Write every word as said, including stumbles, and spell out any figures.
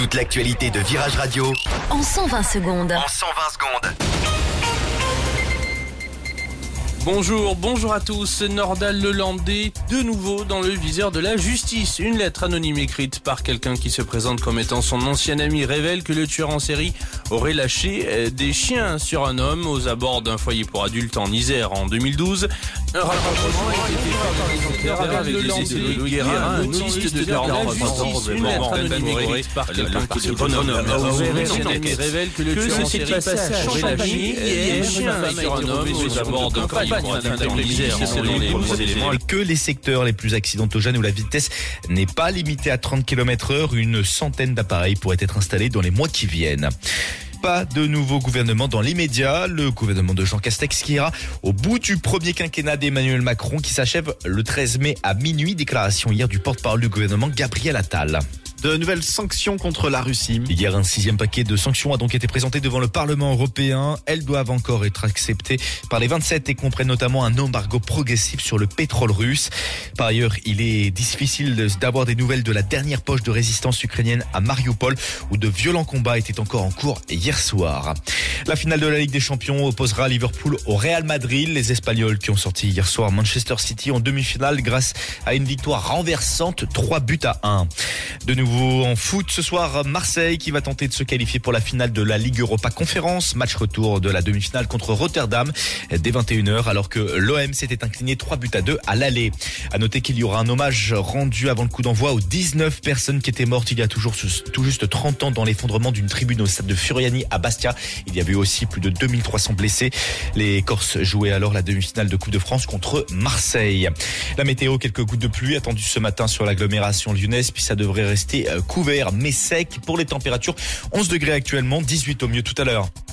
Toute l'actualité de Virage Radio en cent vingt secondes. En cent vingt secondes. Bonjour, bonjour à tous. Nordal Lelandais, de nouveau dans le viseur de la justice. Une lettre anonyme écrite par quelqu'un qui se présente comme étant son ancien ami révèle que le tueur en série aurait lâché des chiens sur un homme aux abords d'un foyer pour adultes en Isère en deux mille douze. Un rapprochement a été fait par les enquêteurs avec le Loïc Guérin, un autiste de quarante-six. Une lettre anonyme écrite par quelqu'un qui se prénomme révèle que le tueur en série aurait lâché des chiens sur un homme aux abords d'un foyer. Et que les secteurs les plus accidentogènes où la vitesse n'est pas limitée à trente kilomètres heure, une centaine d'appareils pourraient être installés dans les mois qui viennent. Pas de nouveau gouvernement dans l'immédiat. Le gouvernement de Jean Castex qui ira au bout du premier quinquennat d'Emmanuel Macron qui s'achève le treize mai à minuit. Déclaration hier du porte-parole du gouvernement Gabriel Attal. De nouvelles sanctions contre la Russie. Hier, un sixième paquet de sanctions a donc été présenté devant le Parlement européen. Elles doivent encore être acceptées par les vingt-sept et comprennent notamment un embargo progressif sur le pétrole russe. Par ailleurs, il est difficile d'avoir des nouvelles de la dernière poche de résistance ukrainienne à Mariupol où de violents combats étaient encore en cours hier soir. La finale de la Ligue des Champions opposera Liverpool au Real Madrid. Les Espagnols qui ont sorti hier soir Manchester City en demi-finale grâce à une victoire renversante, trois buts à un. De nouveau en foot ce soir, Marseille qui va tenter de se qualifier pour la finale de la Ligue Europa Conférence. Match retour de la demi-finale contre Rotterdam dès vingt et une heures alors que l'O M s'était incliné trois buts à deux à l'aller. À noter qu'il y aura un hommage rendu avant le coup d'envoi aux dix-neuf personnes qui étaient mortes il y a toujours tout juste trente ans dans l'effondrement d'une tribune au stade de Furiani à Bastia. Il y avait aussi plus de deux mille trois cents blessés. Les Corses jouaient alors la demi-finale de Coupe de France contre Marseille. La météo, quelques gouttes de pluie attendues ce matin sur l'agglomération lyonnaise, puis ça devrait rester couvert mais sec pour les températures. onze degrés actuellement, dix-huit au mieux tout à l'heure.